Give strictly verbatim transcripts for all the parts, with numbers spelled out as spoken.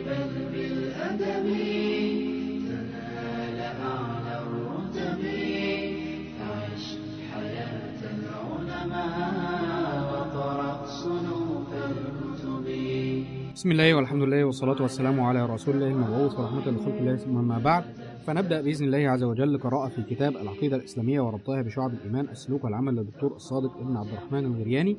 بل بالأدب تنال أعلى الرتب. فعش حياة العلماء وقرأ صنوف الكتب. بسم الله والحمد لله والصلاة والسلام على رسول الله المبعوث ورحمة لخلق الله، ثم ما بعد. فنبدأ بإذن الله عز وجل قراءة في كتاب العقيدة الإسلامية وربطها بشعب الإيمان السلوك والعمل للدكتور الصادق ابن عبد الرحمن الغرياني.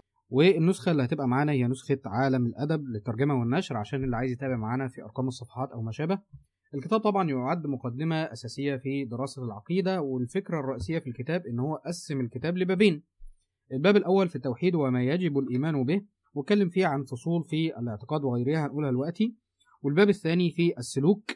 والنسخة اللي هتبقى معانا هي نسخة عالم الأدب للترجمة والنشر، عشان اللي عايز يتابع معانا في أرقام الصفحات أو ما شابه. الكتاب طبعا يعد مقدمة أساسية في دراسة العقيدة، والفكرة الرئيسية في الكتاب إن هو قسم الكتاب لبابين. الباب الأول في التوحيد وما يجب الإيمان به، واتكلم فيه عن فصول في الاعتقاد وغيرها هنقولها دلوقتي. والباب الثاني في السلوك،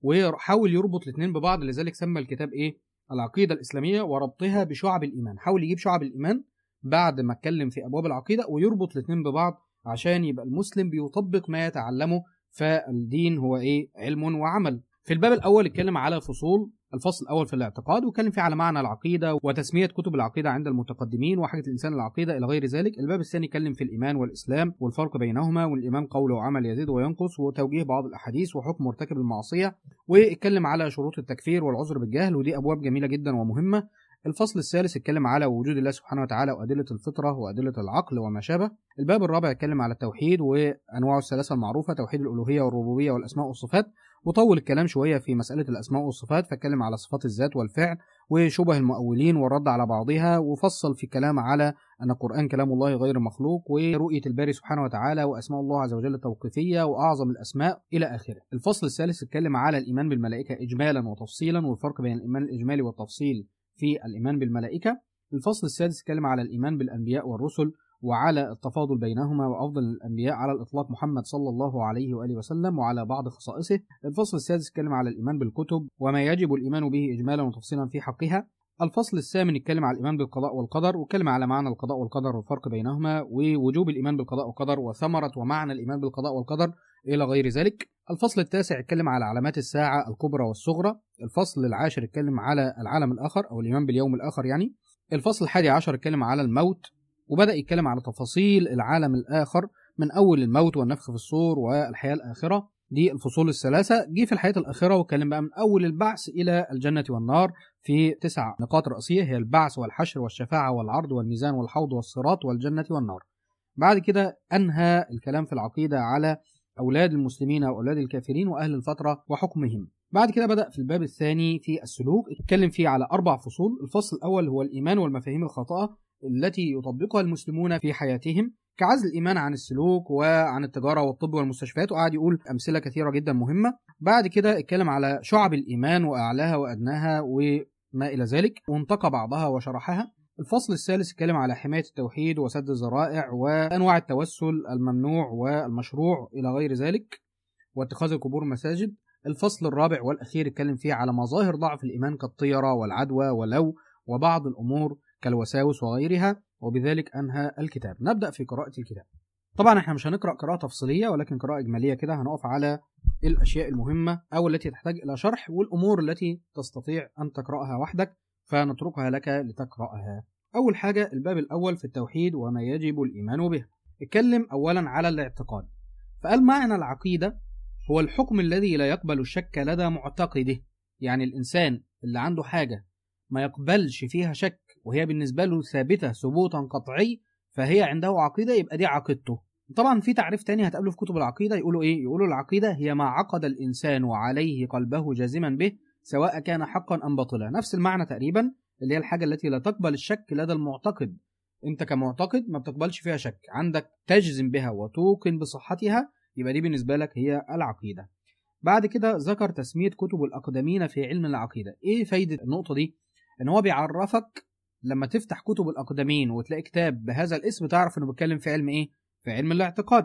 وحاول يربط الاثنين ببعض، لذلك سمى الكتاب ايه؟ العقيدة الإسلامية وربطها بشعب الإيمان. حاول يجيب شعب الإيمان بعد ما اتكلم في أبواب العقيدة ويربط الاثنين ببعض عشان يبقى المسلم بيطبق ما يتعلمه. فالدين هو ايه؟ علم وعمل. في الباب الأول اتكلم على فصول. الفصل الأول في الاعتقاد واتكلم فيه على معنى العقيدة وتسمية كتب العقيدة عند المتقدمين وحاجة الإنسان العقيدة إلى غير ذلك. الباب الثاني اتكلم في الإيمان والإسلام والفرق بينهما، والإيمان قول وعمل يزيد وينقص، وتوجيه بعض الأحاديث وحكم مرتكب المعصية، واتكلم على شروط التكفير والعذر بالجهل، ودي أبواب جميلة جدا ومهمة. الفصل الثالث اتكلم على وجود الله سبحانه وتعالى وأدلة الفطرة وأدلة العقل وما شابه. الباب الرابع اتكلم على التوحيد وأنواعه الثلاثة المعروفة، توحيد الألوهية والربوبية والأسماء والصفات، وطول الكلام شوية في مسألة الأسماء والصفات، فاتكلم على صفات الذات والفعل وشبه المؤولين والرد على بعضها، وفصل في كلام على أن القرآن كلام الله غير مخلوق، ورؤية الباري سبحانه وتعالى، وأسماء الله عز وجل التوقيفية وأعظم الأسماء إلى آخره. الفصل الثالث اتكلم على الإيمان بالملائكة إجمالا وتفصيلا، والفرق بين الإيمان الإجمالي والتفصيل في الإيمان بالملائكة. الفصل السادس اتكلم على الإيمان بالأنبياء والرسل وعلى التفاضل بينهما، وأفضل الأنبياء على الإطلاق محمد صلى الله عليه وآله وسلم وعلى بعض خصائصه. الفصل السادس اتكلم على الإيمان بالكتب وما يجب الإيمان به إجمالا وتفصيلا في حقها. الفصل الثامن اتكلم على الإيمان بالقضاء والقدر، واتكلم على معنى القضاء والقدر والفرق بينهما، ووجوب الإيمان بالقضاء والقدر وثمرة ومعنى الإيمان بالقضاء والقدر إلى غير ذلك. الفصل التاسع اتكلم على علامات الساعة الكبرى والصغرى. الفصل العاشر اتكلم على العالم الآخر أو الإيمان باليوم الآخر يعني. الفصل الحادي عشر اتكلم على الموت، وبدأ يتكلم على تفاصيل العالم الآخر من أول الموت والنفخ في الصور والحياة الآخرة. دي الفصول الثلاثة. جه في الحياة الآخرة واتكلم بقى من أول البعث إلى الجنة والنار في تسع نقاط رئيسية، هي البعث والحشر والشفاعة والعرض والميزان والحوض والصراط والجنة والنار. بعد كده أنهى الكلام في العقيدة على أولاد المسلمين وأولاد الكافرين وأهل الفترة وحكمهم. بعد كده بدأ في الباب الثاني في السلوك، اتكلم فيه على أربع فصول. الفصل الأول هو الإيمان والمفاهيم الخاطئة التي يطبقها المسلمون في حياتهم، كعزل الإيمان عن السلوك وعن التجارة والطب والمستشفيات، وقعد يقول أمثلة كثيرة جدا مهمة. بعد كده اتكلم على شعب الإيمان وأعلاها وأدناها وما إلى ذلك، وانتقى بعضها وشرحها. الفصل الثالث اتكلم على حماية التوحيد وسد الذرائع وأنواع التوسل الممنوع والمشروع إلى غير ذلك، واتخاذ القبور مساجد. الفصل الرابع والأخير اتكلم فيه على مظاهر ضعف الإيمان كالطيرة والعدوى ولو وبعض الأمور كالوساوس وغيرها، وبذلك أنهى الكتاب. نبدأ في قراءة الكتاب. طبعا احنا مش هنقرأ قراءة تفصيلية ولكن قراءة إجمالية كده، هنقف على الأشياء المهمة أو التي تحتاج إلى شرح، والأمور التي تستطيع أن تقرأها وحدك فنتركها لك لتقرأها. أول حاجة الباب الأول في التوحيد وما يجب الإيمان به. اتكلم أولا على الاعتقاد، فقال معنى العقيدة هو الحكم الذي لا يقبل الشك لدى معتقده. يعني الإنسان اللي عنده حاجة ما يقبلش فيها شك وهي بالنسبة له ثابتة ثبوتا قطعي فهي عنده عقيدة، يبقى دي عقيدته. طبعا في تعريف تاني هتقابله في كتب العقيدة، يقولوا إيه؟ يقولوا العقيدة هي ما عقد الإنسان وعليه قلبه جازما به سواء كان حقا أم باطلا. نفس المعنى تقريبا، اللي هي الحاجة التي لا تقبل الشك لدى المعتقد. أنت كمعتقد ما بتقبلش فيها شك، عندك تجزم بها وتوقن بصحتها، يبقى دي بالنسبة لك هي العقيدة. بعد كده ذكر تسمية كتب الأقدمين في علم العقيدة. إيه فايدة النقطة دي؟ إن هو بيعرفك لما تفتح كتب الأقدمين وتلاقي كتاب بهذا الاسم تعرف إنه بيتكلم في علم إيه؟ في علم الاعتقاد.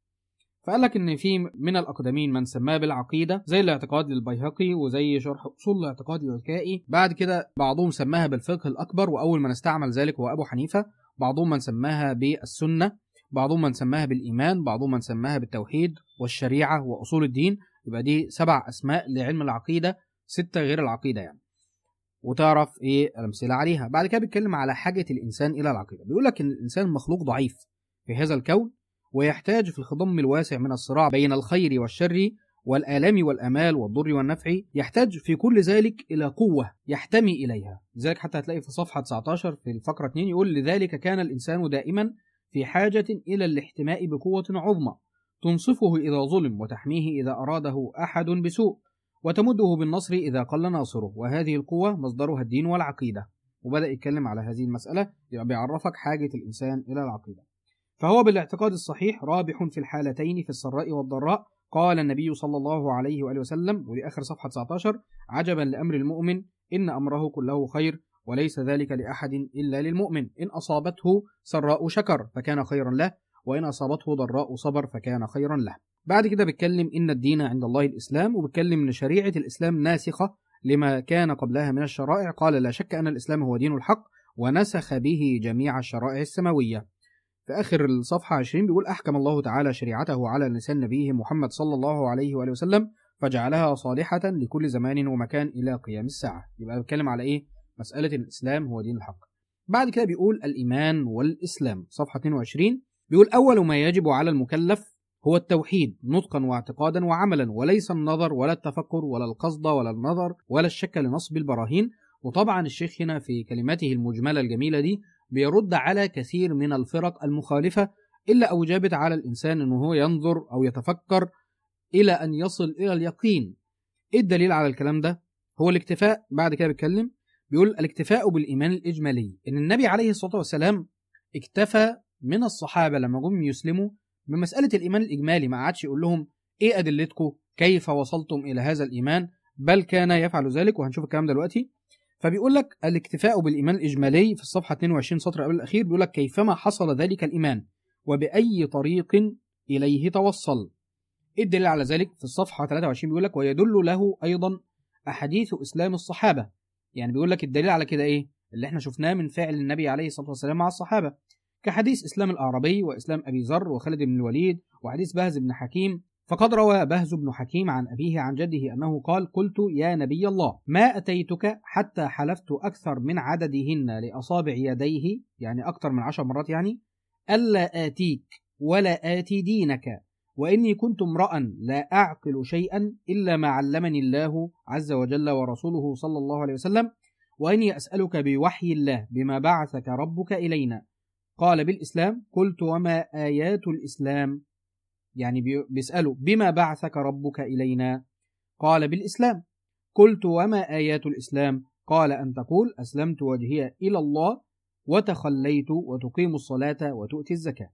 فقال لك إن في من الأقدمين من سماه بالعقيدة زي الاعتقاد للبيهقي وزي شرح أصول الاعتقاد للكائي. بعد كده بعضهم سماها بالفقه الأكبر وأول من استعمل ذلك هو أبو حنيفة. بعضهم من سماها بالسنة، بعضهم من سماها بالإيمان، بعضهم من سماها بالتوحيد والشريعة وأصول الدين. يبقى دي سبع أسماء لعلم العقيدة، ستة غير العقيدة يعني، وتعرف إيه الأمثلة عليها. بعد كده بيتكلم على حاجة الإنسان إلى العقيدة. بيقول لك إن الإنسان مخلوق ضعيف في هذا الكون، ويحتاج في الخضم الواسع من الصراع بين الخير والشر والآلام والأمال والضر والنفع، يحتاج في كل ذلك إلى قوة يحتمي إليها. لذلك حتى هتلاقي في صفحة تسعة عشر في الفقرة اثنين يقول: لذلك كان الإنسان دائما في حاجة إلى الاحتماء بقوة عظمى تنصفه إذا ظلم، وتحميه إذا أراده أحد بسوء، وتمده بالنصر إذا قل ناصره، وهذه القوة مصدرها الدين والعقيدة. وبدأ يتكلم على هذه المسألة، يبقى بيعرفك حاجة الإنسان إلى العقيدة. فهو بالاعتقاد الصحيح رابح في الحالتين في السراء والضراء. قال النبي صلى الله عليه وآله وسلم، ودي آخر صفحة تسعة عشر: عجبا لأمر المؤمن إن أمره كله خير وليس ذلك لأحد إلا للمؤمن، إن أصابته سراء شكر فكان خيرا له، وإن أصابته ضراء صبر فكان خيرا له. بعد كده بيتكلم إن الدين عند الله الإسلام، وبيتكلم إن شريعة الإسلام ناسخة لما كان قبلها من الشرائع. قال: لا شك أن الإسلام هو دين الحق ونسخ به جميع الشرائع السماوية. في آخر الصفحة عشرين بيقول: أحكم الله تعالى شريعته على لسان نبيه محمد صلى الله عليه وآله وسلم فجعلها صالحة لكل زمان ومكان إلى قيام الساعة. يبقى بيتكلم على إيه؟ مسألة الإسلام هو دين الحق. بعد كده بيقول الإيمان والإسلام، صفحة اثنين وعشرين بيقول: أول ما يجب على المكلف هو التوحيد نطقا واعتقادا وعملا، وليس النظر ولا التفكر ولا القصد ولا النظر ولا الشك لنصب البراهين. وطبعا الشيخ هنا في كلماته المجملة الجميلة دي بيرد على كثير من الفرق المخالفة، إلا أوجبت على الإنسان أنه هو ينظر أو يتفكر إلى أن يصل إلى اليقين. إيه الدليل على الكلام ده؟ هو الاكتفاء. بعد كده بيتكلم بيقول: الاكتفاء بالإيمان الإجمالي، إن النبي عليه الصلاة والسلام اكتفى من الصحابة لما جم يسلموا بمسألة الإيمان الإجمالي، ما قعدش يقول لهم إيه أدلتكم كيف وصلتم إلى هذا الإيمان، بل كان يفعل ذلك، وهنشوف الكلام دلوقتي. فبيقول لك الاكتفاء بالإيمان الإجمالي في الصفحة اثنين وعشرين سطر قبل الأخير بيقول لك: كيفما حصل ذلك الإيمان وبأي طريق إليه توصل. إيه الدليل على ذلك؟ في الصفحة ثلاثة وعشرين بيقول لك: ويدل له أيضا أحاديث إسلام الصحابة. يعني بيقول لك الدليل على كده إيه؟ اللي احنا شفناه من فعل النبي عليه الصلاة والسلام مع الصحابة، كحديث إسلام الأعرابي وإسلام أبي ذر وخالد بن الوليد، وحديث بهز بن حكيم. فقد روى بهز بن حكيم عن أبيه عن جده أنه قال: قلت يا نبي الله ما أتيتك حتى حلفت أكثر من عددهن لأصابع يديه، يعني أكثر من عشر مرات، يعني ألا آتيك ولا آتي دينك، وإني كنت امرأ لا أعقل شيئا إلا ما علمني الله عز وجل ورسوله صلى الله عليه وسلم، وإني أسألك بوحي الله بما بعثك ربك إلينا. قال: بالإسلام. قلت: وما آيات الإسلام؟ يعني بيسألوا بما بعثك ربك إلينا؟ قال: بالإسلام. قلت: وما آيات الإسلام؟ قال: أن تقول أسلمت وجهي إلى الله وتخليت وتقيم الصلاة وتؤتي الزكاة.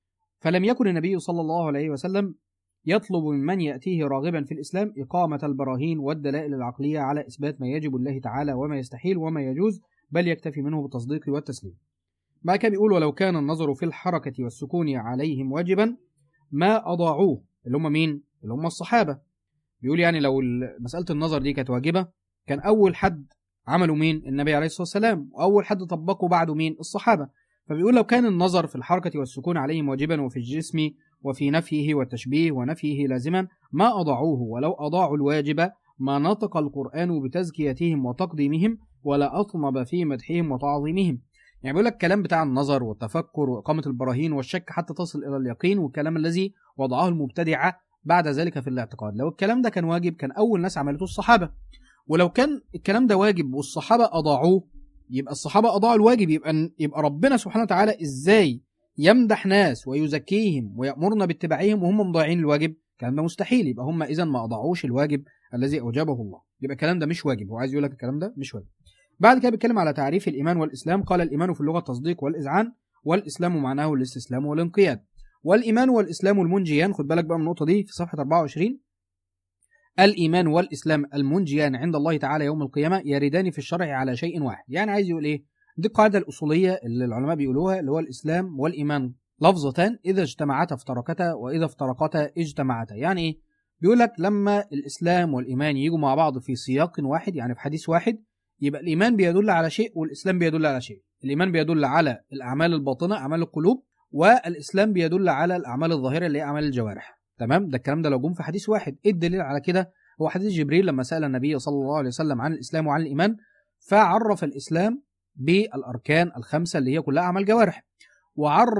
فلم يكن النبي صلى الله عليه وسلم يطلب من من يأتيه راغبا في الإسلام إقامة البراهين والدلائل العقلية على إثبات ما يجب الله تعالى وما يستحيل وما يجوز، بل يكتفي منه بالتصديق والتسليم. بعد كده بيقول: ولو كان النظر في الحركة والسكون عليهم واجبا ما أضاعوه. اللي هم مين؟ اللي هم الصحابة. بيقول يعني لو مسألة النظر دي كانت واجبة كان أول حد عملوا مين؟ النبي عليه الصلاة والسلام، وأول حد طبقوا بعده مين؟ الصحابة. فبيقول لو كان النظر في الحركة والسكون عليهم واجبا وفي الجسم وفي نفيه والتشبيه ونفيه لازما ما أضاعوه، ولو أضاعوا الواجب ما نطق القرآن بتزكيتهم وتقديمهم ولا أطنب في مدحهم وتعظيمهم. يعني بيقول لك الكلام بتاع النظر والتفكر وإقامة البراهين والشك حتى تصل إلى اليقين، والكلام الذي وضعه المبتدعة بعد ذلك في الاعتقاد، لو الكلام ده كان واجب كان أول ناس عملته الصحابة، ولو كان الكلام ده واجب والصحابة أضاعوه يبقى الصحابة أضاعوا الواجب، يبقى يبقى ربنا سبحانه وتعالى إزاي يمدح ناس ويزكيهم ويأمرنا باتباعهم وهم مضيعين الواجب؟ كان ده مستحيل، يبقى هم إذن ما أضاعوش الواجب الذي أوجبه الله، يبقى الكلام ده مش واجب. هو عايز يقول لك الكلام ده مش واجب. بعد كده بيتكلم على تعريف الإيمان والإسلام. قال: الإيمان في اللغة التصديق والإذعان، والإسلام معناه الاستسلام والانقياد. والإيمان والإسلام المنجيان، خد بالك بقى من النقطة دي في صفحة أربعة وعشرين: الإيمان والإسلام المنجيان عند الله تعالى يوم القيامة يردان في الشرع على شيء واحد. يعني عايز يقول إيه؟ دي القاعدة الأصولية اللي العلماء بيقولوها، اللي هو الإسلام والإيمان لفظتان إذا اجتمعتا افترقتا وإذا افترقتا اجتمعتا. يعني إيه؟ بيقول لك لما الإسلام والإيمان يجوا مع بعض في سياق واحد، يعني في حديث واحد، يبقى الإيمان بيدل على شيء والإسلام بيدل على شيء. الإيمان بيدل على الأعمال الباطنة أعمال القلوب، والإسلام بيدل على الأعمال الظاهرة اللي هي أعمال الجوارح. تمام؟ ده الكلام ده لو جم في حديث واحد. إيه الدليل على كده؟ هو حديث جبريل لما سأل النبي صلى الله عليه وسلم عن الإسلام وعن الإيمان، فعرف الإسلام بالأركان الخمسة اللي هي كلها أعمال جوارح، وعرف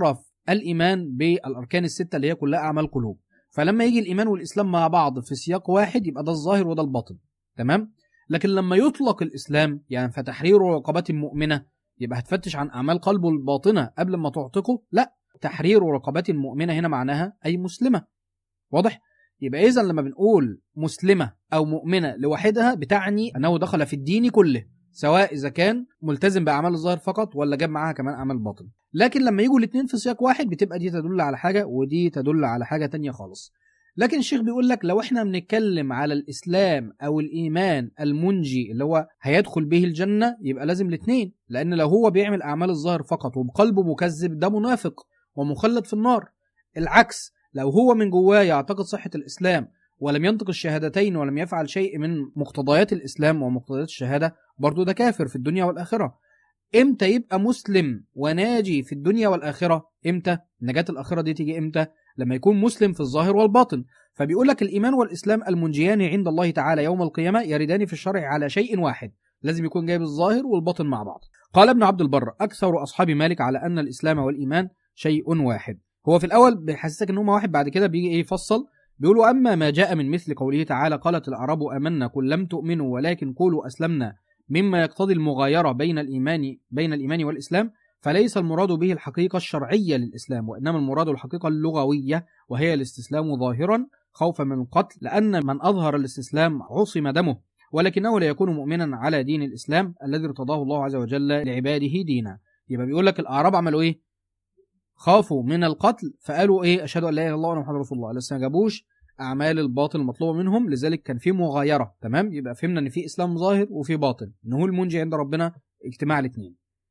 الإيمان بالأركان الستة اللي هي كلها أعمال قلوب. فلما يجي الإيمان والإسلام مع بعض في سياق واحد يبقى ده الظاهر وده الباطن، تمام؟ لكن لما يطلق الإسلام يعني فتحرير رقبات مؤمنة، يبقى هتفتش عن أعمال قلبه الباطنة قبل ما تعتقه؟ لا، تحرير رقبات مؤمنة هنا معناها أي مسلمة. واضح؟ يبقى إذن لما بنقول مسلمة أو مؤمنة لوحدها بتعني أنه دخل في الدين كله، سواء إذا كان ملتزم بأعمال الظاهر فقط ولا جاب معاها كمان أعمال باطن. لكن لما يجوا الاثنين في سياق واحد بتبقى دي تدل على حاجة ودي تدل على حاجة تانية خالص. لكن الشيخ بيقول لك لو احنا بنتكلم على الإسلام أو الإيمان المنجي اللي هو هيدخل به الجنة يبقى لازم الاثنين، لأن لو هو بيعمل أعمال الظاهر فقط وبقلبه مكذب ده منافق ومخلد في النار. العكس، لو هو من جواه يعتقد صحة الإسلام ولم ينطق الشهادتين ولم يفعل شيء من مقتضيات الإسلام ومقتضيات الشهادة، برضو ده كافر في الدنيا والآخرة. امتى يبقى مسلم وناجي في الدنيا والآخرة؟ امتى؟ نجاة الآخرة دي تيجي امتى؟ لما يكون مسلم في الظاهر والباطن. فبيقول لك الإيمان والإسلام المنجيان عند الله تعالى يوم القيامة يردان في الشرع على شيء واحد، لازم يكون جايب الظاهر والباطن مع بعض. قال ابن عبد البر أكثر أصحاب مالك على أن الإسلام والإيمان شيء واحد. هو في الأول بيحسسك إن هما واحد، بعد كده بيجي إيه يفصل، بيقولوا أما ما جاء من مثل قوله تعالى قالت الأعراب آمنا قل لم تؤمنوا ولكن قولوا أسلمنا مما يقتضي المغايرة بين الإيمان بين الإيمان والإسلام، فليس المراد به الحقيقة الشرعية للإسلام، وإنما المراد الحقيقة اللغوية وهي الاستسلام ظاهرا خوفا من القتل، لأن من أظهر الاستسلام عصم دمه، ولكنه لا يكون مؤمنا على دين الإسلام الذي ارتضاه الله عز وجل لعباده دينا. يبقى بيقول لك الأعراب عملوا إيه؟ خافوا من القتل فقالوا إيه؟ أشهد أن لا إله إلا الله وأن محمد رسول الله، لسه ما جابوش أعمال الباطل المطلوبة منهم، لذلك كان في مغايرة. تمام؟ يبقى فهمنا إن في إسلام ظاهر وفي باطن، إن هو المنجي عند ربنا اجتماع الاثنين.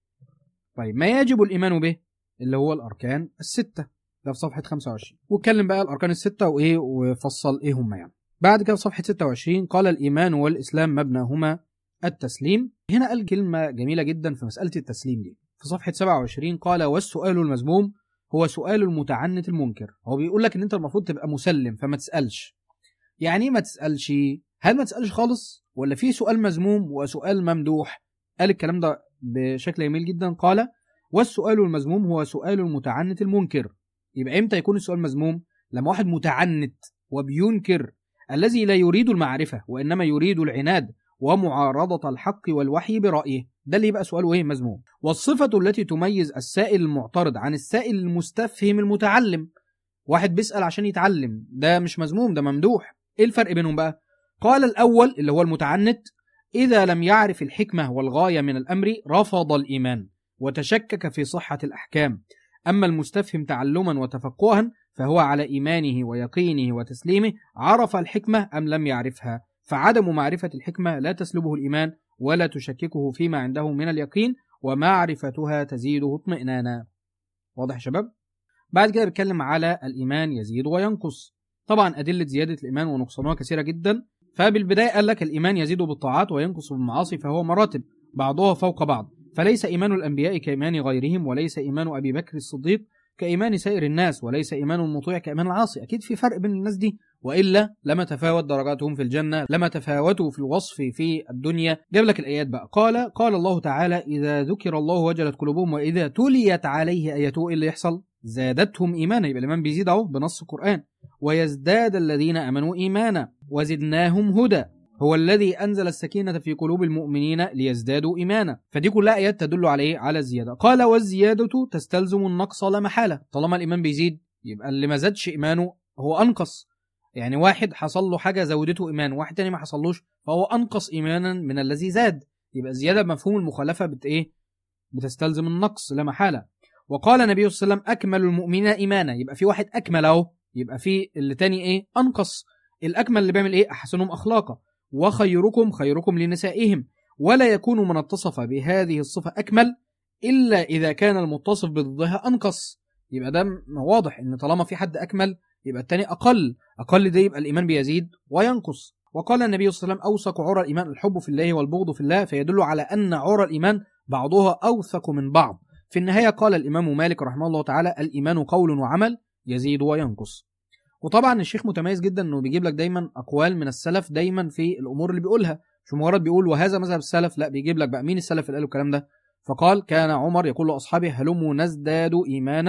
طيب ما يجب الإيمان به اللي هو الأركان الستة، ده في صفحة خمسة وعشرين، واتكلم بقى الأركان الستة وإيه وفصل إيه هم يعني. بعد كده في صفحة ستة وعشرين قال الإيمان والإسلام مبناهما التسليم. هنا قال كلمة جميلة جدا في مسألة التسليم دي. في صفحة سبعة وعشرين قال والسؤال المذموم هو سؤال المتعنت المنكر. هو بيقول لك إن أنت المفروض تبقى مسلم فما تسألش. يعني إيه ما تسألش؟ هل ما تسألش خالص ولا في سؤال مذموم وسؤال ممدوح؟ قال الكلام ده بشكل جميل جدا. قال والسؤال المذموم هو سؤال المتعنت المنكر. يبقى امتى يكون السؤال مذموم؟ لما واحد متعنت وبينكر، الذي لا يريد المعرفة وإنما يريد العناد ومعارضة الحق والوحي برأيه، ده اللي يبقى سؤاله ايه؟ مذموم. والصفة التي تميز السائل المعترض عن السائل المستفهم المتعلم، واحد بيسأل عشان يتعلم، ده مش مذموم، ده ممدوح. ايه الفرق بينهم بقى؟ قال الأول اللي هو المتعنت إذا لم يعرف الحكمة والغاية من الأمر رفض الإيمان وتشكك في صحة الأحكام، أما المستفهم تعلما وتفقها فهو على إيمانه ويقينه وتسليمه عرف الحكمة أم لم يعرفها، فعدم معرفة الحكمة لا تسلبه الإيمان ولا تشككه فيما عنده من اليقين، ومعرفتها تزيده اطمئنانا. واضح يا شباب؟ بعد كده بيتكلم على الإيمان يزيد وينقص. طبعا أدلة زيادة الإيمان ونقصانها كثيرة جدا. فبالبداية قال لك الإيمان يزيد بالطاعات وينقص بالمعاصي، فهو مراتب بعضها فوق بعض، فليس إيمان الأنبياء كإيمان غيرهم، وليس إيمان أبي بكر الصديق كإيمان سائر الناس، وليس إيمان المطيع كإيمان العاصي. أكيد في فرق بين الناس دي، وإلا لما تفاوت درجاتهم في الجنة، لما تفاوتوا في الوصف في الدنيا. جاب لك الآيات بقى. قال قال الله تعالى إذا ذكر الله وجلت قلوبهم وإذا تليت عليه آياته، إيه اللي يحصل؟ زادتهم إيمانا. يبقى الإيمان بيزيد أهو بنص القرآن. ويزداد الذين آمنوا إيمانا وزدناهم هدى هو الذي أنزل السكينة في قلوب المؤمنين ليزدادوا إيمانا. فدي كلها آيات تدل عليه على الزيادة. قال والزيادة تستلزم النقص لا محالة. طالما الإيمان بيزيد يبقى اللي ما زادش إيمانه هو أنقص. يعني واحد حصل له حاجة زودته إيمان، واحد تاني ما حصلوش فهو أنقص إيمانا من الذي زاد. يبقى الزيادة بمفهوم المخالفة بت إيه؟ بتستلزم النقص لا محالة. وقال النبي صلى الله عليه وسلم أكمل المؤمنين إيمانا. يبقى في واحد أكمل أهو، يبقى في اللي تاني إيه؟ أنقص. الأكمل اللي بيعمل إيه؟ أحسنهم أخلاقا. وخيركم خيركم لنسائهم، ولا يكون من اتصف بهذه الصفة أكمل إلا إذا كان المتصف بضدها أنقص. يبقى ده واضح إن طالما في حد أكمل يبقى التاني أقل. أقل ده يبقى الإيمان بيزيد وينقص. وقال النبي صلى الله عليه وسلم أوثق عرى الإيمان الحب في الله والبغض في الله، فيدل على أن عرى الإيمان بعضها أوثق من بعض. في النهاية قال الإمام مالك رحمه الله تعالى الإيمان قول وعمل يزيد وينقص. وطبعا الشيخ متميز جدا انه بيجيب لك دايما اقوال من السلف دايما في الامور اللي بيقولها، مش مجرد بيقول وهذا مذهب السلف، لا بيجيب لك بقى مين السلف اللي قالوا الكلام ده. فقال كان عمر يقول لاصحابه هلموا نزداد ايمانا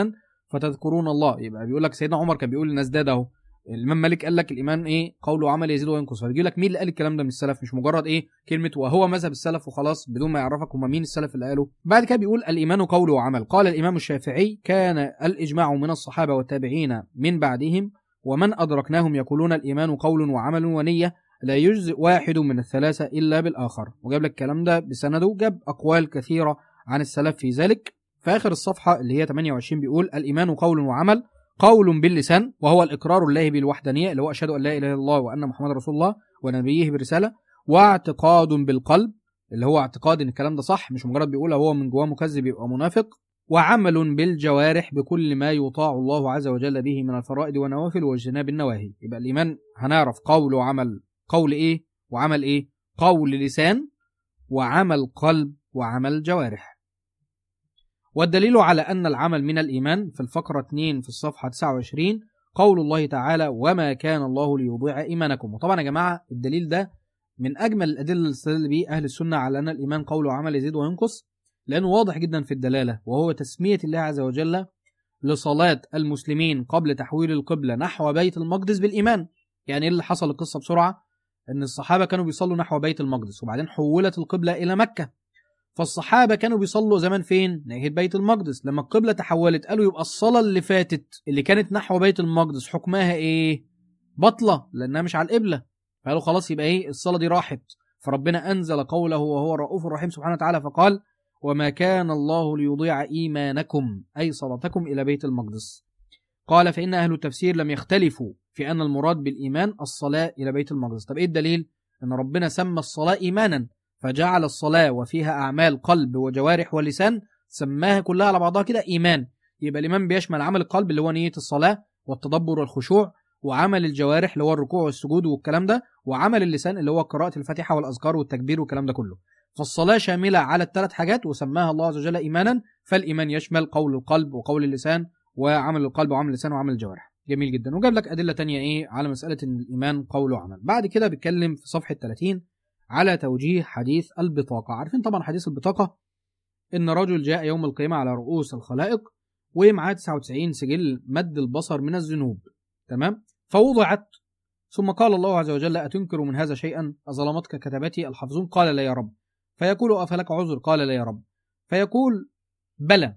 فتذكرون الله. يبقى بيقول لك سيدنا عمر كان بيقول للناس ده اهو. الامام مالك قال لك الايمان ايه؟ قول وعمل يزيد وينقص. فبيجي لك مين اللي قال الكلام ده من السلف، مش مجرد ايه كلمه وهو مذهب السلف وخلاص بدون ما يعرفك هم مين السلف اللي قالوا. بعد كده بيقول الايمان قول وعمل. قال الامام الشافعي كان الاجماع من الصحابه والتابعين من بعدهم ومن ادركناهم يقولون الايمان قول وعمل ونيه لا يجزئ واحد من الثلاثه الا بالاخر. وجاب لك الكلام ده بسنده، جاب اقوال كثيره عن السلف في ذلك. في اخر الصفحه اللي هي ثمانية وعشرين بيقول الايمان قول وعمل. قول باللسان وهو الإقرار الله بالوحدانية اللي هو أشهد أن لا إله إلا الله وأن محمد رسول الله ونبيه برسالة، واعتقاد بالقلب اللي هو اعتقاد إن الكلام ده صح، مش مجرد بيقوله هو من جواه مكذب يبقى منافق، وعمل بالجوارح بكل ما يطاع الله عز وجل به من الفرائض والنوافل واجتناب النواهي. يبقى الإيمان هنعرف قول وعمل. قول إيه وعمل إيه؟ قول لسان وعمل قلب وعمل جوارح. والدليل على أن العمل من الإيمان في الفقرة اثنين في الصفحة تسعة وعشرين قول الله تعالى وما كان الله ليضيع إيمانكم. وطبعا يا جماعة الدليل ده من أجمل الأدلة اللي استدل به أهل السنة على أن الإيمان قول وعمل يزيد وينقص، لأنه واضح جدا في الدلالة، وهو تسمية الله عز وجل لصلاة المسلمين قبل تحويل القبلة نحو بيت المقدس بالإيمان. يعني إيه اللي حصل القصة بسرعة؟ أن الصحابة كانوا بيصلوا نحو بيت المقدس وبعدين حولت القبلة إلى مكة، فالصحابة كانوا بيصلوا زمان فين؟ ناحية بيت المقدس. لما القبلة تحولت قالوا يبقى الصلاة اللي فاتت اللي كانت نحو بيت المقدس حكمها إيه؟ بطلة، لأنها مش على القبلة. فقالوا خلاص يبقى إيه؟ الصلاة دي راحت. فربنا أنزل قوله وهو الرؤوف الرحيم سبحانه وتعالى فقال وما كان الله ليضيع إيمانكم أي صلاتكم إلى بيت المقدس. قال فإن أهل التفسير لم يختلفوا في أن المراد بالإيمان الصلاة إلى بيت المقدس. طب إيه الدليل؟ أن ربنا سمى الصلاة إيمانا، فجعل الصلاة وفيها أعمال قلب وجوارح ولسان سماها كلها على بعضها كده إيمان. يبقى الإيمان بيشمل عمل القلب اللي هو نية الصلاة والتدبر والخشوع، وعمل الجوارح اللي هو الركوع والسجود والكلام ده، وعمل اللسان اللي هو قراءة الفاتحة والأذكار والتكبير والكلام ده كله. فالصلاة شاملة على الثلاث حاجات وسماها الله عز وجل إيمانا. فالإيمان يشمل قول القلب وقول اللسان وعمل القلب وعمل اللسان وعمل الجوارح. جميل جدا. وجاب لك أدلة تانية إيه على مسألة إن الإيمان قول وعمل. بعد كده بيتكلم في صفحة ثلاثين على توجيه حديث البطاقة. عارفين طبعا حديث البطاقة إن رجل جاء يوم القيامة على رؤوس الخلائق ومعاه تسعة وتسعين سجل مد البصر من الذنوب، تمام؟ فوضعت ثم قال الله عز وجل أتنكر من هذا شيئا أظلمتك كتبتي الحافظون؟ قال لا يا رب. فيقول أفلك عذر؟ قال لا يا رب. فيقول بلى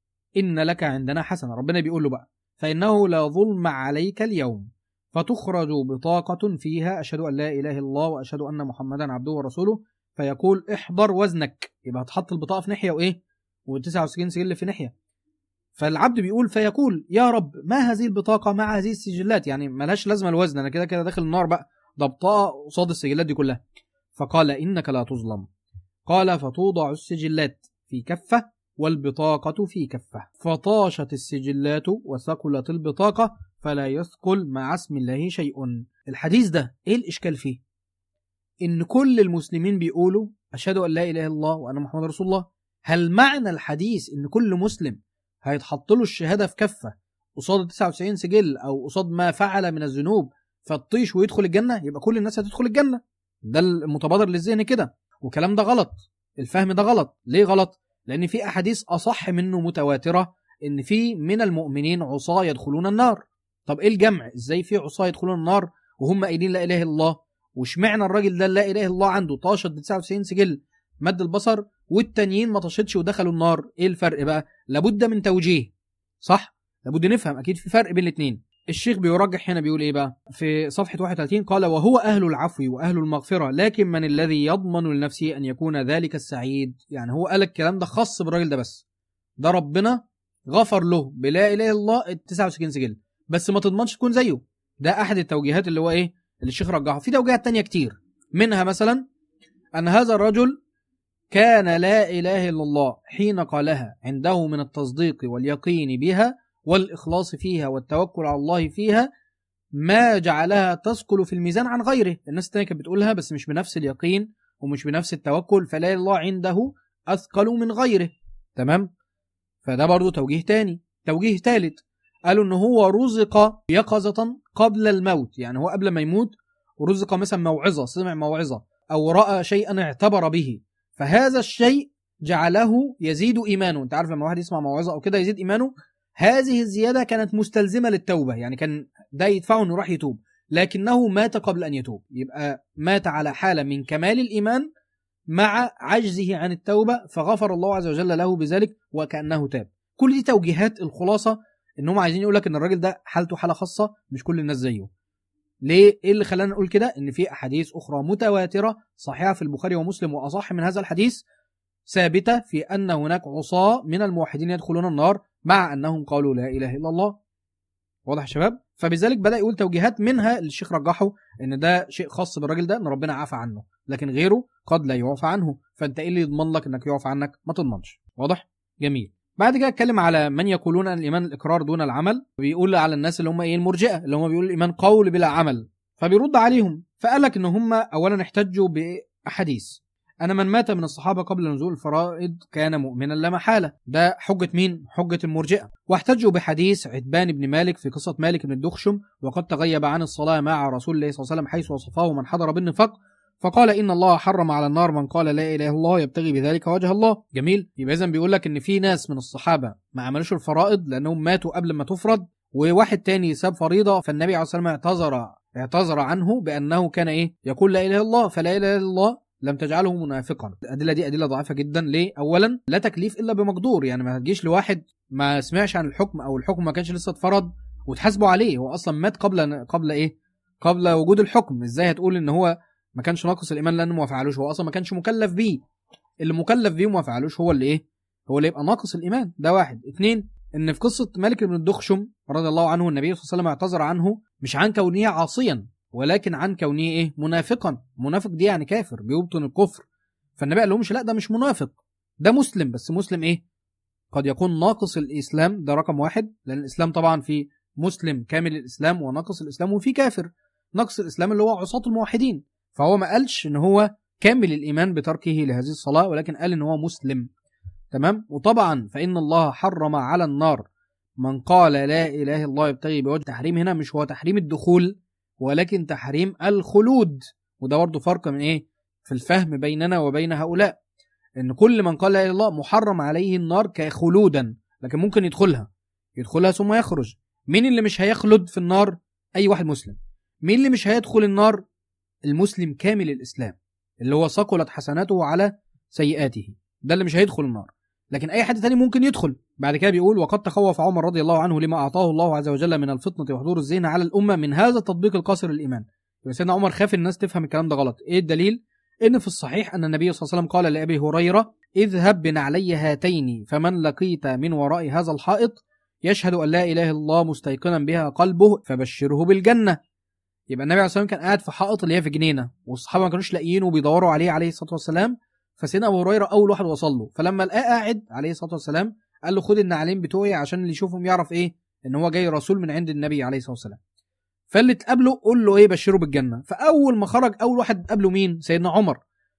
إن لك عندنا حسنة. ربنا بيقول له بقى فإنه لا ظلم عليك اليوم، فتخرج بطاقة فيها أشهد أن لا إله إلا الله وأشهد أن محمدا عبده ورسوله. فيقول احضر وزنك. يبقى هتحط البطاقة في ناحية وإيه والتسعة وتسعين سجل في ناحية. فالعبد بيقول فيقول يا رب ما هذه البطاقة مع هذه السجلات؟ يعني ملهاش لازمة الوزن، أنا كده كده داخل النار بقى، ده بطاقة قصاد السجلات دي كلها. فقال إنك لا تظلم. قال فتوضع السجلات في كفة والبطاقة في كفة، فطاشت السجلات وثقلت البطاقة فلا يثقل مع اسم الله شيء. الحديث ده ايه الاشكال فيه؟ ان كل المسلمين بيقولوا اشهد ان لا اله الا الله وان محمد رسول الله. هل معنى الحديث ان كل مسلم هيتحط له الشهاده في كفه قصاد تسعة وتسعين سجل او قصاد ما فعل من الذنوب فالطيش ويدخل الجنه؟ يبقى كل الناس هتدخل الجنه. ده المتبادر للذهن كده، والكلام ده غلط. الفهم ده غلط. ليه غلط؟ لان في احاديث اصح منه متواتره ان في من المؤمنين عصاه يدخلون النار. طب ايه الجمع؟ ازاي في عصاه يدخلون النار وهم قايلين لا اله الا الله؟ واشمعنى الراجل ده لا اله الا الله عنده طاشت ب تسعة وتسعين سجل مد البصر والتانيين ما طاشتش ودخلوا النار؟ ايه الفرق بقى؟ لابد من توجيه، صح؟ لابد نفهم اكيد في فرق بين الاثنين. الشيخ بيرجح هنا بيقول ايه بقى في صفحه واحد وثلاثين؟ قال وهو اهل العفو واهل المغفره لكن من الذي يضمن لنفسه ان يكون ذلك السعيد؟ يعني هو قال الكلام ده خاص بالراجل ده بس، ده ربنا غفر له بلا اله الا الله ال تسعة وتسعين سجل، بس ما تضمنش تكون زيه. ده احد التوجيهات اللي هو ايه اللي الشيخ رجحه. في توجيهات تانية كتير، منها مثلا ان هذا الرجل كان لا اله الا الله حين قالها عنده من التصديق واليقين بها والإخلاص فيها والتوكل على الله فيها ما جعلها تثقل في الميزان عن غيره. الناس التانية كانت بتقولها بس مش بنفس اليقين ومش بنفس التوكل، فلا الله عنده أثقل من غيره، تمام؟ فده برضو توجيه تاني. توجيه ثالث قالوا إن هو رزق يقظة قبل الموت، يعني هو قبل ما يموت رزق مثلا موعظة، سمع موعظة أو رأى شيئا اعتبر به، فهذا الشيء جعله يزيد إيمانه. أنت عارف لما واحد يسمع موعظة أو كده يزيد إيمانه، هذه الزيادة كانت مستلزمة للتوبة، يعني كان ده يدفعه انه راح يتوب، لكنه مات قبل ان يتوب، يبقى مات على حالة من كمال الإيمان مع عجزه عن التوبة، فغفر الله عز وجل له بذلك وكأنه تاب. كل دي توجيهات. الخلاصة انهم عايزين يقول لك ان الراجل ده حالته حالة خاصة، مش كل الناس زيه. ليه؟ ايه اللي خلانا نقول كده؟ ان في احاديث اخرى متواترة صحيحة في البخاري ومسلم واصح من هذا الحديث ثابتة في ان هناك عصاة من الموحدين يدخلون النار مع انهم قالوا لا اله الا الله. واضح يا شباب؟ فبذلك بدأ يقول توجيهات، منها الشيخ رجحه ان ده شيء خاص بالراجل ده، ان ربنا عفى عنه، لكن غيره قد لا يعفى عنه، فانت ايه اللي يضمن لك انك يعفى عنك؟ ما تضمنش. واضح؟ جميل. بعد كده اتكلم على من يقولون ان الايمان الاقرار دون العمل، بيقول على الناس اللي هم ايه المرجئه، اللي هم بيقولوا الايمان قول بلا عمل، فبيرد عليهم. فقال لك ان هم اولا احتجوا باحاديث أنا من مات من الصحابة قبل نزول الفرائض كان مؤمنا لا محالة. ده حجة مين؟ حجة المرجئة. واحتجوا بحديث عتبان بن مالك في قصة مالك بن الدخشم وقد تغيب عن الصلاة مع رسول الله صلى الله عليه وسلم حيث وصفه من حضر بالنفاق فقال إن الله حرم على النار من قال لا إله إلا الله يبتغي بذلك وجه الله. جميل. يبقى إذن بيقول لك إن في ناس من الصحابة ما عملوش الفرائض لأنهم ماتوا قبل ما تفرض، وواحد تاني ساب فريضة، فالنبي عليه الصلاة والسلام اعتذر اعتذر عنه بأنه كان إيه؟ يقول لا إله إلا الله، فلا إله إلا الله لم تجعله منافقا. الأدلة دي أدلة ضعيفة جدا. ليه؟ أولا لا تكليف إلا بمقدور، يعني ما تجيش لواحد ما سمعش عن الحكم أو الحكم ما كانش لسه اتفرض وتحاسبه عليه، هو أصلا مات قبل قبل إيه؟ قبل وجود الحكم. إزاي هتقول إن هو ما كانش ناقص الإيمان لأنه ما فعلوش؟ هو أصلا ما كانش مكلف بيه. اللي مكلف بيه وما فعلوش هو اللي إيه؟ هو اللي يبقى ناقص الإيمان. ده واحد. اتنين، إن في قصة مالك بن الدخشم رضي الله عنه النبي صلى الله عليه وسلم اعتذر عنه مش عن كونه عاصيا ولكن عن كونه إيه؟ منافقا. منافق دي يعني كافر بيبطن الكفر. فالنبي قال لهمش لا ده مش منافق، ده مسلم، بس مسلم ايه؟ قد يكون ناقص الاسلام. ده رقم واحد، لان الاسلام طبعا في مسلم كامل الاسلام وناقص الاسلام وفي كافر. ناقص الاسلام اللي هو عصاة الموحدين، فهو ما قالش ان هو كامل الايمان بتركه لهذه الصلاة، ولكن قال ان هو مسلم. تمام. وطبعا فان الله حرم على النار من قال لا اله الا الله يبتغي بوجه. تحريم هنا مش هو تحريم الدخول ولكن تحريم الخلود، وده برضه فرق من ايه في الفهم بيننا وبين هؤلاء، ان كل من قال لا اله الا الله محرم عليه النار كخلودا، لكن ممكن يدخلها يدخلها ثم يخرج. مين اللي مش هيخلد في النار؟ اي واحد مسلم. مين اللي مش هيدخل النار؟ المسلم كامل الاسلام اللي هو ثقلت حسناته على سيئاته، ده اللي مش هيدخل النار. لكن اي حد تاني ممكن يدخل. بعد كده بيقول وقد تخوف عمر رضي الله عنه لما اعطاه الله عز وجل من الفطنة وحضور الذهن على الامة من هذا التطبيق القاصر للايمان. سيدنا عمر خاف الناس تفهم الكلام ده غلط. ايه الدليل؟ إن في الصحيح أن النبي صلى الله عليه وسلم قال لأبي هريرة اذهب بنعلي هاتين فمن لقيت من وراء هذا الحائط يشهد أن لا إله إلا الله مستيقنا بها قلبه فبشره بالجنة. يبقى النبي عليه الصلاة والسلام كان قاعد في حائط اللي هي في جنينة، والصحابة ما كانوش لاقيينه وبيدوروا عليه عليه الصلاة والسلام، فسيدنا أبو هريرة أول واحد وصل له، فلما لقاه قاعد عليه الصلاة والسلام قال له خد النعلين بتوعي عشان اللي يشوفهم يعرف إيه إن هو جاي رسول من عند النبي عليه الصلاة والسلام. فاللي تقابله قول له إيه بشره بالجنة. فأول ما خرج أول واحد قابله مين؟ سيدنا عمر.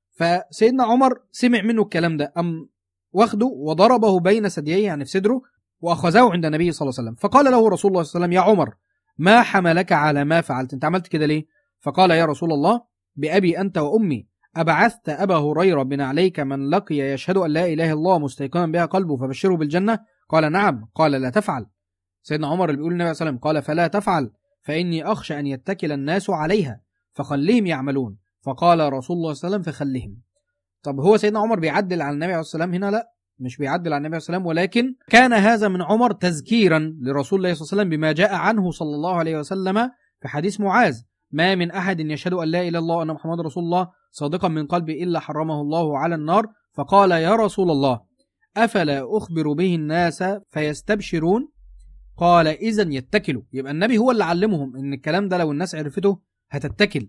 فسيدنا عمر سمع منه الكلام ده، أم واخده وضربه بين ثدييه يعني في صدره وأخذه عند النبي صلى الله عليه وسلم. فقال له رسول الله صلى الله عليه وسلم يا عمر ما حملك على ما فعلت؟ انت عملت كده ليه؟ فقال يا رسول الله بأبي أنت وأمي أبعثت أبا هريرة بنعليك من لقي يشهد أن لا إله إلا الله مستيقنا بها قلبه فبشره بالجنة؟ قال نعم. قال لا تفعل. سيدنا عمر اللي بيقول النبي صلى الله عليه وسلم قال فلا تفعل فإني أخشى أن يتكل الناس عليها فخليهم يعملون. فقال رسول الله صلى الله عليه وسلم فخليهم. طب هو سيدنا عمر بيعدل على النبي عليه الصلاة والسلام هنا؟ لا، مش بيعدل على النبي عليه الصلاة والسلام، ولكن كان هذا من عمر تذكيرا لرسول الله صلى الله عليه وسلم بما جاء عنه صلى الله عليه وسلم في حديث معاذ ما من أحد يشهد أن لا إله إلا الله وأن محمد رسول الله صادقا من قلبه إلا حرمه الله على النار. فقال يا رسول الله أفلا أخبر به الناس فيستبشرون؟ قال إذن يتكلوا. يبقى النبي هو اللي علمهم إن الكلام ده لو الناس عرفته هتتكل،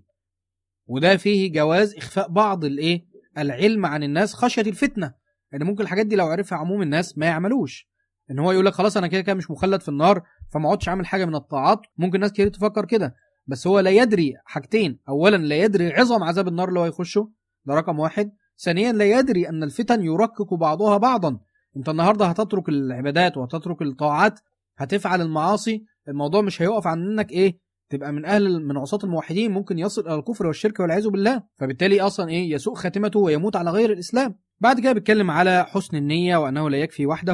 وده فيه جواز إخفاء بعض الإيه العلم عن الناس خشية الفتنة، ان يعني ممكن الحاجات دي لو عرفها عموم الناس ما يعملوش، ان هو يقول لك خلاص انا كده كده مش مخلد في النار فما اقعدش اعمل حاجه من الطاعات. ممكن ناس كتير تفكر كده، بس هو لا يدري حاجتين. اولا لا يدري عظم عذاب النار اللي هو يخشه، ده رقم واحد. ثانيا لا يدري ان الفتن يركك بعضها بعضا. انت النهارده هتترك العبادات وهتترك الطاعات هتفعل المعاصي، الموضوع مش هيقف عن انك ايه تبقى من اهل من عصاة الموحدين، ممكن يصل الى الكفر والشرك والعياذ بالله، فبالتالي اصلا ايه يسوء خاتمته ويموت على غير الاسلام. بعد كده بيتكلم على حسن النية وانه لا يكفي وحده،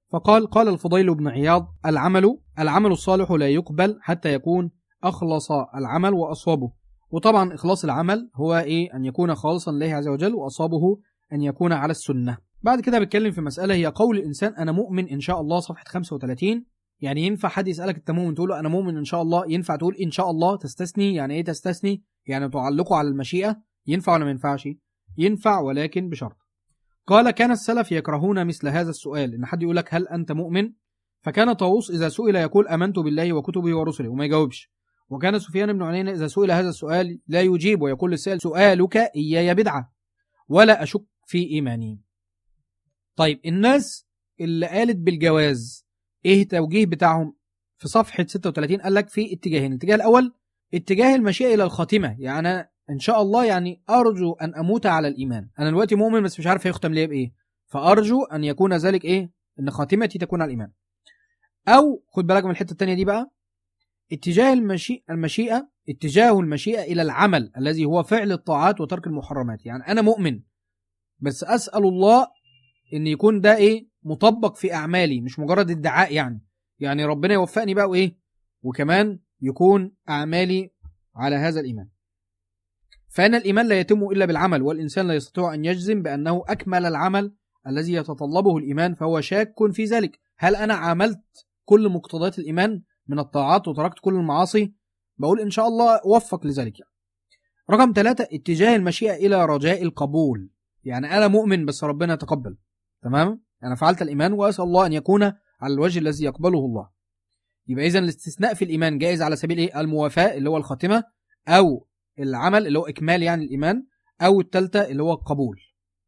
فقال قال الفضيل بن عياض العمل العمل الصالح لا يقبل حتى يكون أخلص العمل وأصوابه. وطبعا إخلاص العمل هو إيه؟ أن يكون خالصا لله عز وجل، وأصابه أن يكون على السنة. بعد كده بيتكلم في مسألة هي قول الإنسان أنا مؤمن إن شاء الله، صفحة خمسة وثلاثين. يعني ينفع حد يسألك أنت مؤمن تقول له أنا مؤمن إن شاء الله؟ ينفع تقول إن شاء الله؟ تستثني. يعني إيه تستثني؟ يعني تعلقه على المشيئة. ينفع ولا ما ينفعش؟ ينفع، ولكن بشرط. قال كان السلف يكرهون مثل هذا السؤال، إن حد يقول لك هل أنت مؤمن؟ فكان طاووس إذا سئل يقول آمنت بالله وكتبه ورسله وما يجاوبش. وكان سفيان بن عيينة إذا سئل هذا السؤال لا يجيب ويقول للسائل سؤالك إياي بدعة ولا أشك في إيماني. طيب الناس اللي قالت بالجواز إيه التوجيه بتاعهم؟ في صفحة ستة وثلاثين قال لك في اتجاهين. الاتجاه الأول اتجاه المشيئة إلى الخاتمة، يعني أنا إن شاء الله يعني أرجو أن أموت على الإيمان. أنا دلوقتي مؤمن بس مش عارف هيختم ليه بإيه، فأرجو أن يكون ذلك إيه؟ إن خاتمتي تكون على الإيمان. أو خد بالك من الحتة التانية دي بقى، اتجاه المشيئة المشيئة اتجاه المشيئة إلى العمل الذي هو فعل الطاعات وترك المحرمات. يعني أنا مؤمن بس أسأل الله إن يكون ده إيه؟ مطبق في أعمالي، مش مجرد ادعاء. يعني يعني ربنا يوفقني بقى وإيه؟ وكمان يكون أعمالي على هذا الإيمان. فإن الإيمان لا يتم إلا بالعمل، والإنسان لا يستطيع أن يجزم بأنه أكمل العمل الذي يتطلبه الإيمان، فهو شاك في ذلك. هل أنا عملت كل مقتضيات الإيمان من الطاعات وتركت كل المعاصي؟ بقول إن شاء الله وفق لذلك. يعني. رقم ثلاثة اتجاه المشيئة إلى رجاء القبول، يعني أنا مؤمن بس ربنا يتقبل. تمام؟ أنا فعلت الإيمان وأسأل الله أن يكون على الوجه الذي يقبله الله. يبقى إذن الاستثناء في الإيمان جائز على سبيل إيه؟ الموافاة اللي هو الخاتمة، أو العمل اللي هو إكمال يعني الإيمان، أو الثالثة اللي هو القبول.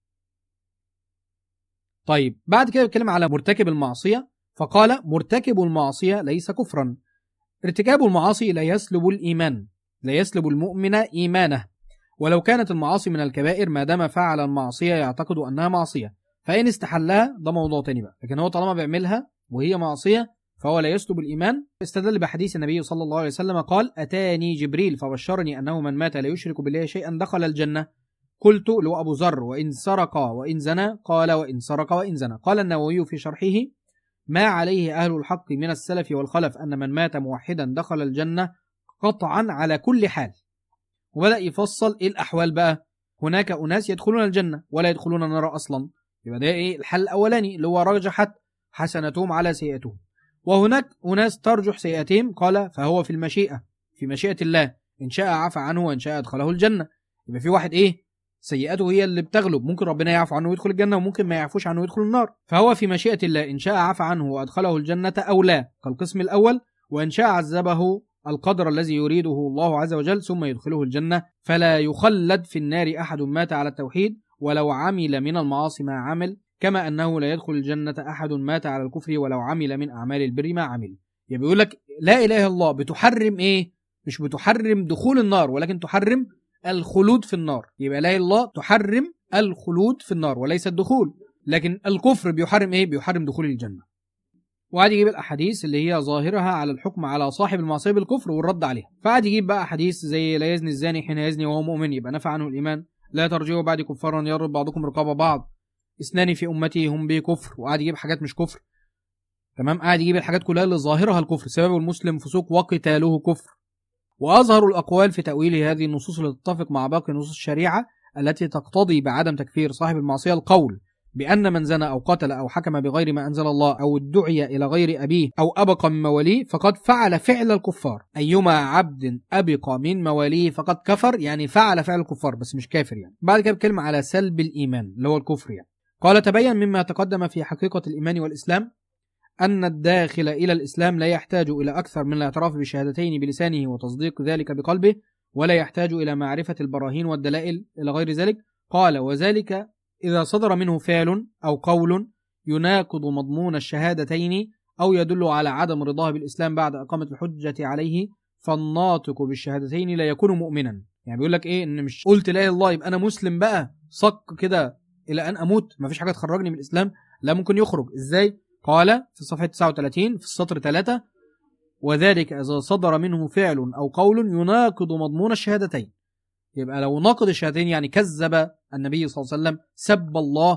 طيب بعد كده بيتكلم على مرتكب المعصية، فقال مرتكب المعصية ليس كفرا. ارتكاب المعاصي لا يسلب الإيمان، لا يسلب المؤمن إيمانه، ولو كانت المعاصي من الكبائر ما دام فعل المعصية يعتقد أنها معصية، فإن استحلها ده موضوع تاني بقى، لكن هو طالما بيعملها وهي معصية فهو لا يسلب الإيمان. استدل بحديث النبي صلى الله عليه وسلم قال أتاني جبريل فبشرني أنه من مات لا يشرك بالله شيئا دخل الجنة. قلت له أبو ذر وإن سرق وإن زنى؟ قال وإن سرق وإن زنى. قال النووي في شرحه ما عليه أهل الحق من السلف والخلف أن من مات موحدا دخل الجنة قطعا على كل حال. وبدأ يفصل إيه الأحوال بقى. هناك أناس يدخلون الجنة ولا يدخلون النار أصلا، يبقى ده إيه الحل الأولاني اللي هو رجحت حسنتهم على سيئتهم. وهناك أناس ترجح سيئتهم، قال فهو في المشيئة، في مشيئة الله، إن شاء عفى عنه وإن شاء أدخله الجنة. يبقى في واحد إيه سيئته هي اللي بتغلب، ممكن ربنا يعفو عنه ويدخل الجنة وممكن ما يعفوش عنه ويدخل النار. فهو في مشيئة الله، إن شاء عفى عنه وأدخله الجنة أو لا كالقسم الأول، وإن شاء عذبه القدر الذي يريده الله عز وجل ثم يدخله الجنة. فلا يخلد في النار أحد مات على التوحيد ولو عمل من المعاصي ما عمل، كما أنه لا يدخل الجنة أحد مات على الكفر ولو عمل من أعمال البر ما عمل. يعني بيقول لك لا إله إلا الله بتحرم إيه؟ مش بتحرم دخول النار، ولكن تحرم الخلود في النار. يبقى لا إله إلا الله تحرم الخلود في النار وليس الدخول، لكن الكفر بيحرم إيه؟ بيحرم دخول الجنة. وقعد يجيب الأحاديث اللي هي ظاهرها على الحكم على صاحب المعصية بالكفر والرد عليها. فقعد يجيب بقى أحاديث زي لا يزني الزاني حين يزني وهو مؤمن يبقى نفع عنه الإيمان، لا ترجعوا بعد كفارا يضرب بعضكم رقاب بعض، اثنان في أمتي هم به كفر. وقعد يجيب حاجات مش كفر. تمام؟ قعد يجيب الحاجات كلها اللي ظاهرها الكفر، سبب المسلم فسوق وقتاله كفر. وأظهر الأقوال في تأويل هذه النصوص اللي تتفق مع باقي نصوص الشريعة التي تقتضي بعدم تكفير صاحب المعصية القول بأن من زنى أو قتل أو حكم بغير ما أنزل الله أو ادعي إلى غير أبيه أو أبق من مواليه فقد فعل فعل الكفار. أيما عبد أبق من مواليه فقد كفر، يعني فعل فعل الكفار بس مش كافر. يعني بعد كده بكلمة على سلب الإيمان اللي هو الكفر. يعني قال تبين مما تقدم في حقيقة الإيمان والإسلام أن الداخل إلى الإسلام لا يحتاج إلى أكثر من الاعتراف بالشهادتين بلسانه وتصديق ذلك بقلبه، ولا يحتاج إلى معرفة البراهين والدلائل إلى غير ذلك. قال وذلك إذا صدر منه فعل أو قول يناقض مضمون الشهادتين أو يدل على عدم رضاه بالإسلام بعد إقامة الحجة عليه، فالناطق بالشهادتين لا يكون مؤمنا. يعني بيقول لك إيه؟ إن مش قلت لا إله إلا الله يبقى أنا مسلم بقى صك كده إلى أن أموت، ما فيش حاجة تخرجني من الإسلام. لا، ممكن يخرج. إزاي؟ قال في صفحة تسعة وثلاثين في السطر ثلاثة وذلك إذا صدر منه فعل أو قول يناقض مضمون الشهادتين. يبقى لو ناقض الشهادتين يعني كذب النبي صلى الله عليه وسلم، سب الله،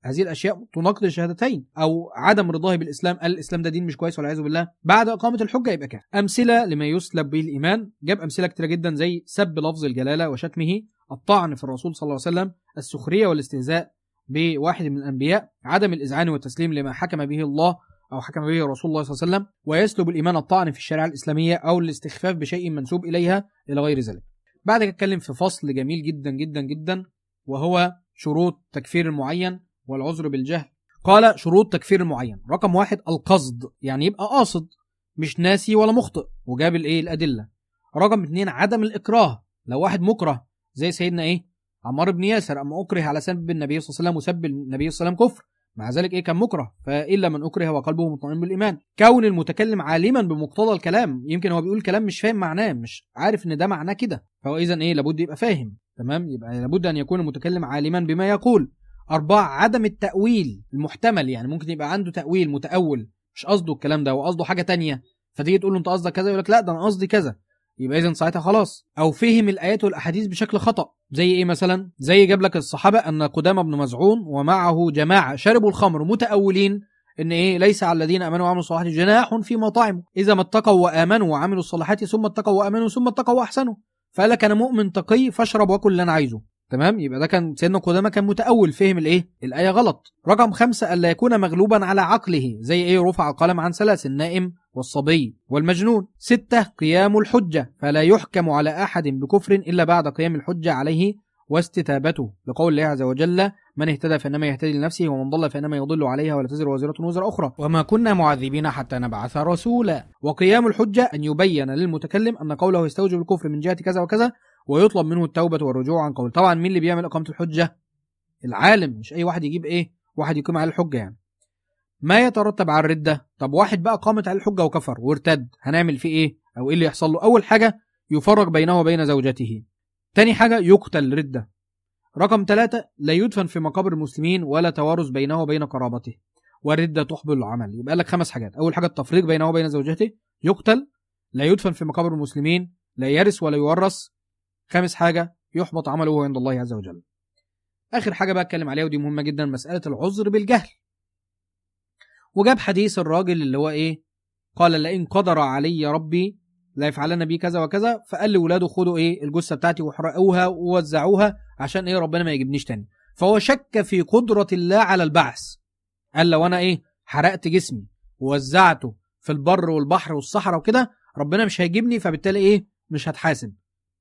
هذه الاشياء تناقض الشهادتين، او عدم رضاه بالاسلام، قال الاسلام ده دين مش كويس والعياذ بالله، بعد اقامه الحجه يبقى كافر. امثله لما يسلب به الايمان، جاب امثله كتيره جدا زي سب لفظ الجلاله وشتمه، الطعن في الرسول صلى الله عليه وسلم، السخريه والاستهزاء بواحد من الانبياء، عدم الاذعان والتسليم لما حكم به الله او حكم به رسول الله صلى الله عليه وسلم، ويسلب الايمان الطعن في الشريعه الاسلاميه او الاستخفاف بشيء منسوب اليها الى غير ذلك. بعد كده اتكلم في فصل جميل جدا جدا جدا، وهو شروط تكفير المعين والعذر بالجهل. قال شروط تكفير المعين: رقم واحد القصد، يعني يبقى قاصد مش ناسي ولا مخطئ، وجاب الايه الادله. رقم اثنين عدم الاكراه، لو واحد مكره زي سيدنا ايه عمار بن ياسر، اما اكره على سب النبي صلى الله عليه وسلم وسب النبي صلى الله عليه وسلم كفر، مع ذلك ايه كان مكره، فالا من اكره وقلبه مطمئن بالايمان. كون المتكلم عالما بمقتضى الكلام، يمكن هو بيقول كلام مش فاهم معناه، مش عارف ان ده معناه كده، فهو اذا ايه لابد يبقى فاهم، تمام، يبقى لابد ان يكون المتكلم عالما بما يقول. أربعة عدم التأويل المحتمل، يعني ممكن يبقى عنده تأويل متأول مش قصده الكلام ده وقصده حاجة تانية، فتيجي تقول له انت قصدك كذا يقول لك لا ده انا قصدي كذا، يبقى اذا ساعتها خلاص. او فهم الايات والاحاديث بشكل خطأ، زي ايه مثلا؟ زي جاب لك الصحابه ان قدامه بن مزعون ومعه جماعه شربوا الخمر متأولين ان ايه ليس على الذين امنوا وعملوا الصالحات جناح فيما طعموا اذا ما اتقوا وامنوا وعملوا الصالحات ثم اتقوا وامنوا ثم اتقوا واحسنوا، فقال لك انا مؤمن تقي فاشرب واكل اللي انا عايزه، تمام. يبقى ده كان سيدنا قدامه كان متأول، فهم الايه الايه غلط. رقم خمسة الا يكون مغلوبا على عقله، زي ايه رفع القلم عن ثلاث: النائم والصبي والمجنون. ستة قيام الحجة، فلا يحكم على أحد بكفر إلا بعد قيام الحجة عليه واستتابته، لقول الله عز وجل: من اهتدى فإنما يهتدي لنفسه ومن ضل فإنما يضل عليها ولا تزر وازرة وزر أخرى وما كنا معذبين حتى نبعث رسولا. وقيام الحجة أن يبين للمتكلم أن قوله يستوجب الكفر من جهة كذا وكذا ويطلب منه التوبة والرجوع عن قول. طبعا مين اللي بيعمل إقامة الحجة؟ العالم، مش أي واحد يجيب إيه واحد يقيم على الحجة يعني. ما يترتب على الردة، طب واحد بقى قامت على الحجة وكفر وارتد، هنعمل فيه ايه او ايه اللي يحصل له؟ اول حاجة يفرق بينه وبين زوجته، تاني حاجة يقتل ردة، رقم ثلاثة لا يدفن في مقابر المسلمين ولا توارث بينه وبين قرابته، والردة تحبط العمل. يبقى لك خمس حاجات: اول حاجة التفريق بينه وبين زوجته، يقتل، لا يدفن في مقابر المسلمين، لا يرث ولا يورث، خامس حاجة يحبط عمله عند الله عز وجل. اخر حاجة بقى اتكلم عليها ودي مهمة جدا، مسألة العذر بالجهل، وجاب حديث الراجل اللي هو ايه قال: لئن قدر علي ربي لا يفعلن بي كذا وكذا، فقال لولاده خدوا ايه الجثه بتاعتي واحرقوها ووزعوها عشان ايه ربنا ما يجيبنيش تاني. فهو شك في قدره الله على البعث، قال لو انا ايه حرقت جسمي ووزعته في البر والبحر والصحراء وكده ربنا مش هيجيبني، فبالتالي ايه مش هتحاسب.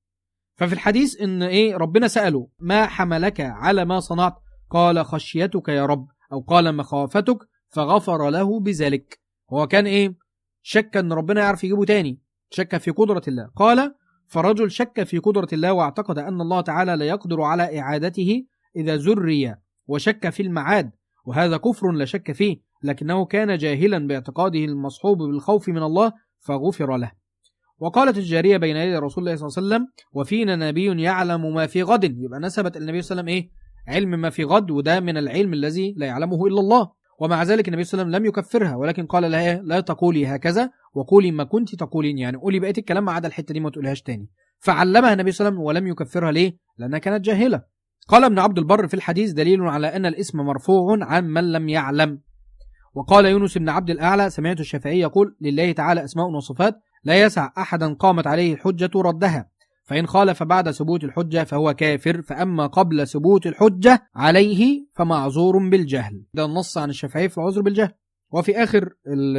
ففي الحديث ان ايه ربنا سأله: ما حملك على ما صنعت؟ قال: خشيتك يا رب، او قال: مخافتك، فغفر له بذلك. هو كان ايه شك ان ربنا يعرف يجيبه تاني، شك في قدرة الله. قال: فرجل شك في قدرة الله واعتقد ان الله تعالى لا يقدر على اعادته اذا زري، وشك في المعاد، وهذا كفر لا شك فيه، لكنه كان جاهلا باعتقاده المصحوب بالخوف من الله فغفر له. وقالت الجارية بين يدي رسول الله صلى الله عليه وسلم: وفينا نبي يعلم ما في غد. يبقى نسبت النبي صلى الله عليه وسلم ايه علم ما في غد، وده من العلم الذي لا يعلمه الا الله. ومع ذلك النبي صلى الله عليه وسلم لم يكفرها، ولكن قال لها: لا تقولي هكذا وقولي ما كنت تقولين، يعني قولي بقية الكلام ما عدا الحتة دي ما تقولهاش تاني. فعلمها النبي صلى الله عليه وسلم ولم يكفرها. ليه؟ لأنها كانت جاهلة. قال ابن عبد البر في الحديث: دليل على أن الاسم مرفوع عن من لم يعلم. وقال يونس بن عبد الأعلى: سمعت الشافعي يقول: لله تعالى أسماء وصفات لا يسع أحدا قامت عليه الحجة ردها، فإن خالف بعد ثبوت الحجة فهو كافر، فأما قبل ثبوت الحجة عليه فمعذور بالجهل. ده النص عن الشافعي في العذر بالجهل. وفي آخر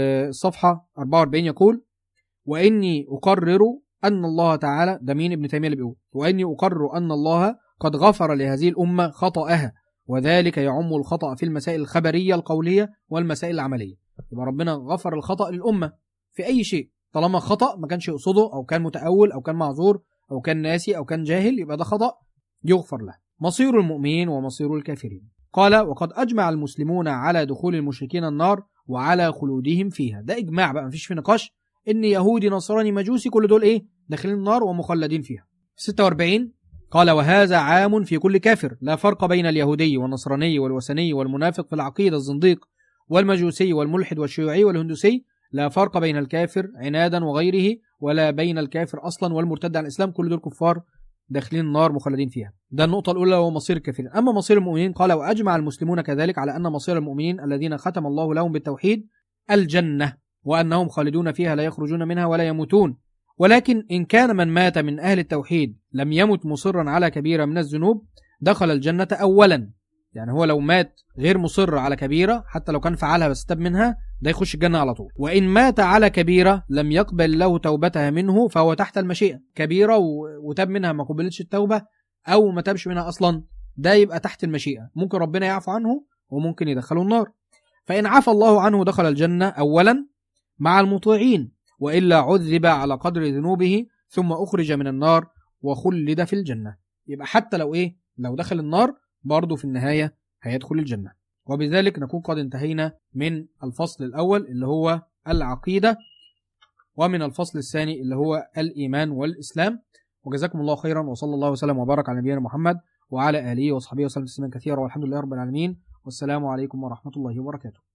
الصفحة أربعة وأربعين يقول: وإني أقرر أن الله تعالى، ده مين؟ ابن تيمية اللي بيقول: وإني أقرر أن الله قد غفر لهذه الأمة خطأها، وذلك يعم الخطأ في المسائل الخبرية القولية والمسائل العملية. يبقى ربنا غفر الخطأ للأمة في أي شيء، طالما خطأ ما كانش يقصده أو كان متأول أو كان معذور أو كان ناسي أو كان جاهل، يبقى ده خطأ يغفر له. مصير المؤمنين ومصير الكافرين. قال: وقد أجمع المسلمون على دخول المشركين النار وعلى خلودهم فيها. ده إجماع بقى مفيش في نقاش، إن يهودي نصراني مجوسي كل دول إيه داخلين النار ومخلدين فيها. ستة وأربعين قال: وهذا عام في كل كافر، لا فرق بين اليهودي والنصراني والوثني والمنافق في العقيدة الزنديق والمجوسي والملحد والشيوعي والهندوسي، لا فرق بين الكافر عنادا وغيره، ولا بين الكافر أصلا والمرتد عن الإسلام، كل دول كفار داخلين النار مخلدين فيها. ده النقطة الأولى هو مصير الكافرين. أما مصير المؤمنين قال وأجمع المسلمون كذلك على أن مصير المؤمنين الذين ختم الله لهم بالتوحيد الجنة، وأنهم خالدون فيها لا يخرجون منها ولا يموتون. ولكن إن كان من مات من أهل التوحيد لم يمت مصرا على كبيرة من الذنوب دخل الجنة أولا. يعني هو لو مات غير مصر على كبيرة حتى لو كان فعلها بس تاب منها ده يخش الجنة على طول. وإن مات على كبيرة لم يقبل له توبتها منه فهو تحت المشيئة. كبيرة وتاب منها ما قبلتش التوبة أو ما تابش منها أصلا ده يبقى تحت المشيئة، ممكن ربنا يعفو عنه وممكن يدخله النار. فإن عفى الله عنه دخل الجنة أولا مع المطيعين، وإلا عذب على قدر ذنوبه ثم أخرج من النار وخلد في الجنة. يبقى حتى لو إيه لو دخل النار برضه في النهاية هيدخل الجنة. وبذلك نكون قد انتهينا من الفصل الأول اللي هو العقيدة، ومن الفصل الثاني اللي هو الإيمان والإسلام. وجزاكم الله خيرا، وصلى الله وسلم وبارك على نبينا محمد وعلى آله وصحبه وسلم تسليما كثيرا، والحمد لله رب العالمين، والسلام عليكم ورحمة الله وبركاته.